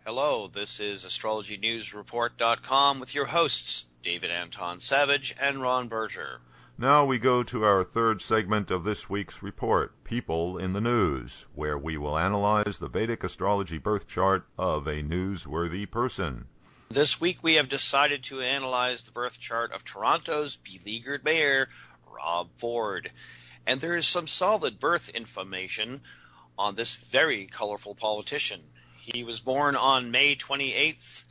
Hello, this is AstrologyNewsReport.com with your hosts, David Anton Savage and Ron Berger. Now we go to our third segment of this week's report, People in the News, where we will analyze the Vedic astrology birth chart of a newsworthy person. This week we have decided to analyze the birth chart of Toronto's beleaguered mayor, Rob Ford. And there is some solid birth information on this very colorful politician. He was born on May 28th,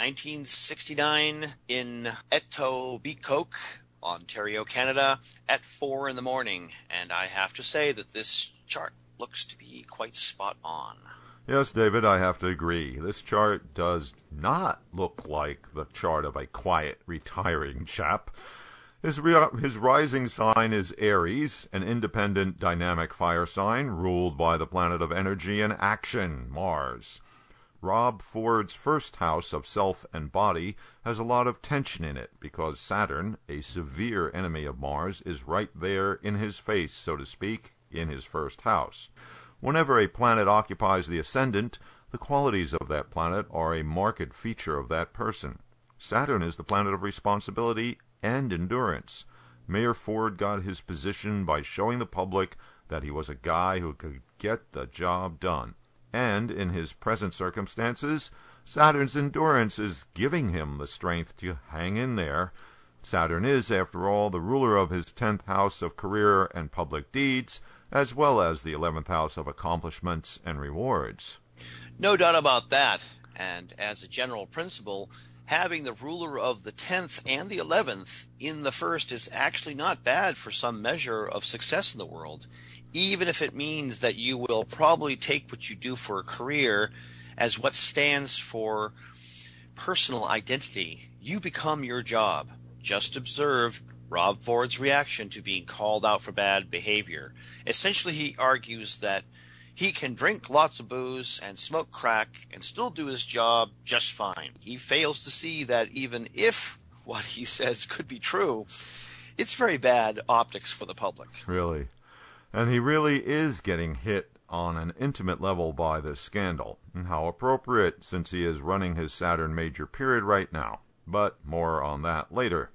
1969 in Etobicoke, Ontario, Canada, at 4 in the morning. And I have to say that this chart looks to be quite spot on. Yes, David, I have to agree. This chart does not look like the chart of a quiet, retiring chap. His rising sign is Aries, an independent, dynamic fire sign ruled by the planet of energy and action, Mars. Rob Ford's first house of self and body has a lot of tension in it because Saturn, a severe enemy of Mars, is right there in his face, so to speak, in his first house. Whenever a planet occupies the ascendant, the qualities of that planet are a marked feature of that person. Saturn is the planet of responsibility and endurance. Mayor Ford got his position by showing the public that he was a guy who could get the job done. And in his present circumstances, Saturn's endurance is giving him the strength to hang in there. Saturn is, after all, the ruler of his 10th house of career and public deeds, as well as the 11th house of accomplishments and rewards. No doubt about that. And as a general principle, having the ruler of the 10th and the 11th in the first is actually not bad for some measure of success in the world, even if it means that you will probably take what you do for a career as what stands for personal identity. You become your job. Just observe Rob Ford's reaction to being called out for bad behavior. Essentially, he argues that he can drink lots of booze and smoke crack and still do his job just fine. He fails to see that even if what he says could be true, it's very bad optics for the public. Really. And he really is getting hit on an intimate level by this scandal. And how appropriate, since he is running his Saturn major period right now. But more on that later.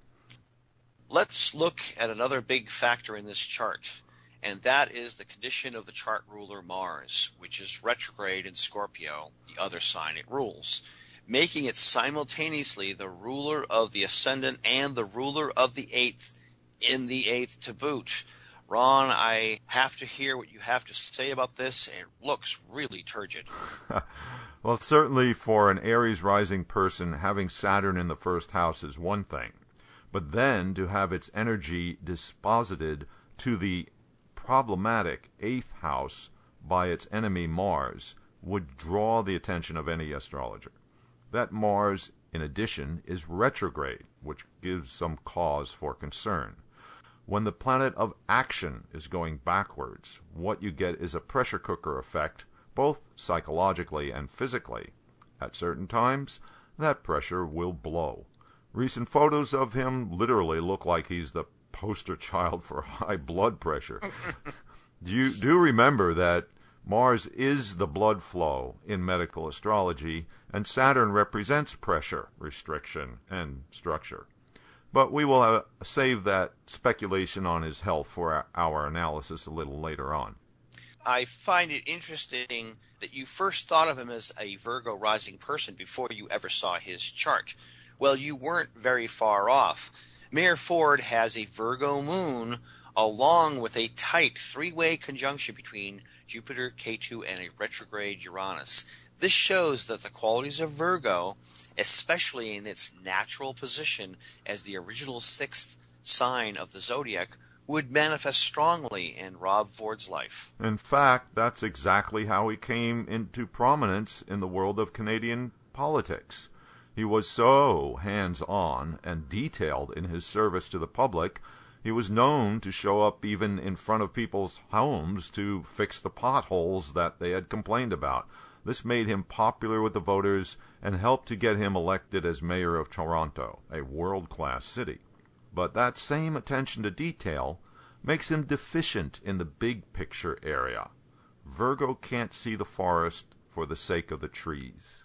Let's look at another big factor in this chart, and that is the condition of the chart ruler Mars, which is retrograde in Scorpio, the other sign it rules, making it simultaneously the ruler of the ascendant and the ruler of the 8th in the 8th to boot. Ron, I have to hear what you have to say about this. It looks really turgid. Well, certainly for an Aries rising person, having Saturn in the first house is one thing. But then to have its energy disposited to the problematic 8th house by its enemy Mars would draw the attention of any astrologer. That Mars, in addition, is retrograde, which gives some cause for concern. When the planet of action is going backwards, what you get is a pressure cooker effect, both psychologically and physically. At certain times, that pressure will blow. Recent photos of him literally look like he's the poster child for high blood pressure. Do remember that Mars is the blood flow in medical astrology, and Saturn represents pressure, restriction, and structure. But we will save that speculation on his health for our analysis a little later on. I find it interesting that you first thought of him as a Virgo rising person before you ever saw his chart. Well, you weren't very far off. Mayor Ford has a Virgo moon along with a tight three-way conjunction between Jupiter, Ketu, and a retrograde Uranus. This shows that the qualities of Virgo, especially in its natural position as the original 6th sign of the zodiac, would manifest strongly in Rob Ford's life. In fact, that's exactly how he came into prominence in the world of Canadian politics. He was so hands-on and detailed in his service to the public, he was known to show up even in front of people's homes to fix the potholes that they had complained about. This made him popular with the voters and helped to get him elected as mayor of Toronto, a world-class city. But that same attention to detail makes him deficient in the big picture area. Virgo can't see the forest for the sake of the trees.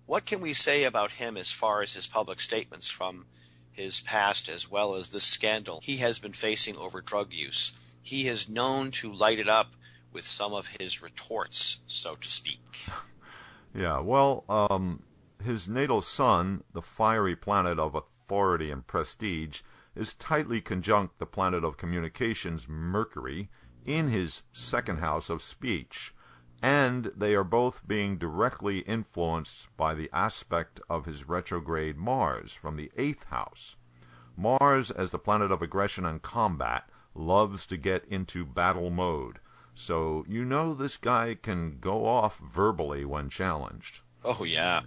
What can we say about him as far as his public statements from his past as well as this scandal he has been facing over drug use? He is known to light it up with some of his retorts, so to speak. Yeah, well, his natal sun, the fiery planet of authority and prestige, is tightly conjunct the planet of communications, Mercury, in his second house of speech, and they are both being directly influenced by the aspect of his retrograde Mars from the 8th house. Mars, as the planet of aggression and combat, loves to get into battle mode, so you know this guy can go off verbally when challenged. Oh, yeah.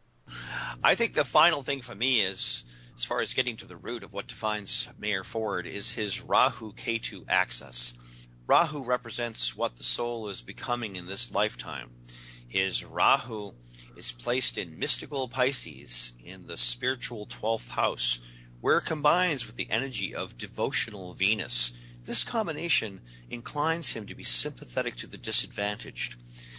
I think the final thing for me is, as far as getting to the root of what defines Mayor Ford, is his Rahu-Ketu axis. Rahu represents what the soul is becoming in this lifetime. His Rahu is placed in mystical Pisces in the spiritual 12th house, where it combines with the energy of devotional Venus. This combination inclines him to be sympathetic to the disadvantaged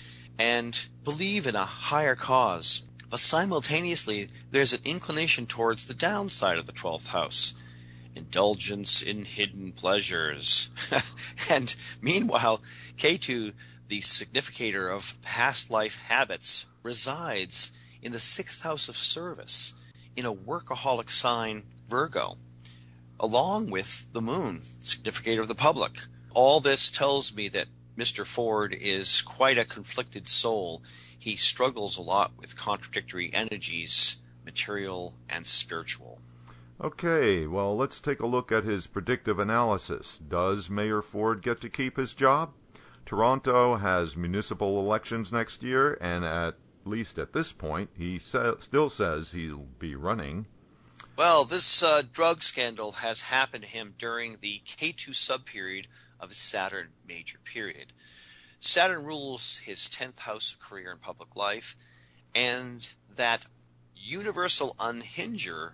and believe in a higher cause. But simultaneously, there's an inclination towards the downside of the 12th house. Indulgence in hidden pleasures. And meanwhile, Ketu, the significator of past life habits, resides in the 6th house of service, in a workaholic sign, Virgo, along with the moon, significator of the public. All this tells me that Mr. Ford is quite a conflicted soul. He struggles a lot with contradictory energies, material and spiritual. Okay, well, let's take a look at his predictive analysis. Does Mayor Ford get to keep his job? Toronto has municipal elections next year, and at least at this point, he still says he'll be running. Well, this drug scandal has happened to him during the K2 subperiod of his Saturn major period. Saturn rules his 10th house of career and public life, and that universal unhinger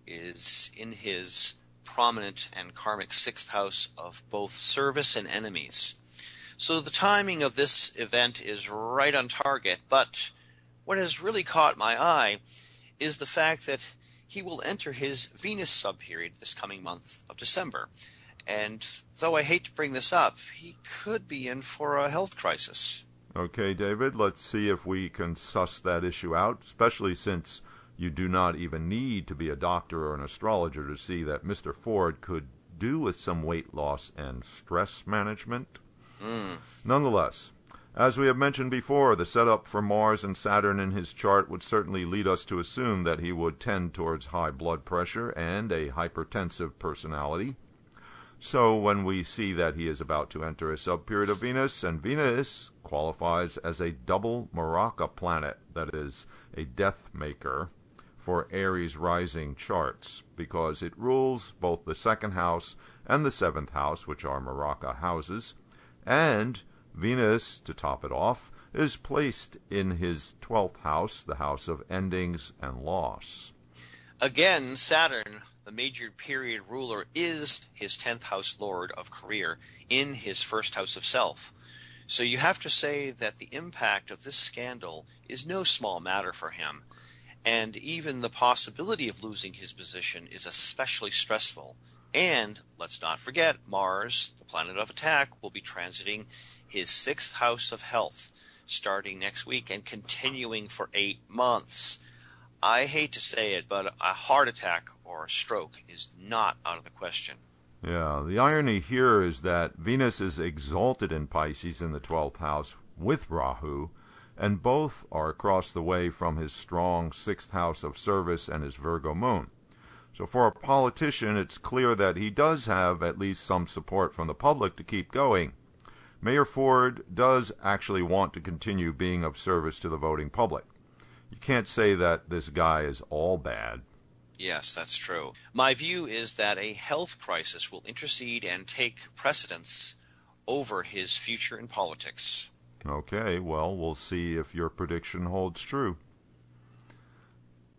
is in his prominent and karmic 6th house of both service and enemies. So the timing of this event is right on target, but what has really caught my eye is the fact that he will enter his Venus subperiod this coming month of December. And though I hate to bring this up, he could be in for a health crisis. Okay, David, let's see if we can suss that issue out, especially since you do not even need to be a doctor or an astrologer to see that Mr. Ford could do with some weight loss and stress management. Nonetheless, as we have mentioned before, the setup for Mars and Saturn in his chart would certainly lead us to assume that he would tend towards high blood pressure and a hypertensive personality. So when we see that he is about to enter a subperiod of Venus, and Venus qualifies as a double Maraca planet, that is, a death maker, for Aries rising charts, because it rules both the 2nd house and the 7th house, which are Maraca houses, and Venus, to top it off, is placed in his 12th house, the house of endings and loss. Again, Saturn, the major period ruler, is his 10th house lord of career in his 1st house of self. So you have to say that the impact of this scandal is no small matter for him, and even the possibility of losing his position is especially stressful. And let's not forget, Mars, the planet of attack, will be transiting his 6th house of health starting next week and continuing for 8 months. I hate to say it, but a heart attack or a stroke is not out of the question. Yeah, the irony here is that Venus is exalted in Pisces in the 12th house with Rahu, and both are across the way from his strong 6th house of service and his Virgo moon. So for a politician, it's clear that he does have at least some support from the public to keep going. Mayor Ford does actually want to continue being of service to the voting public. You can't say that this guy is all bad. Yes, that's true. My view is that a health crisis will intercede and take precedence over his future in politics. Okay, well, we'll see if your prediction holds true.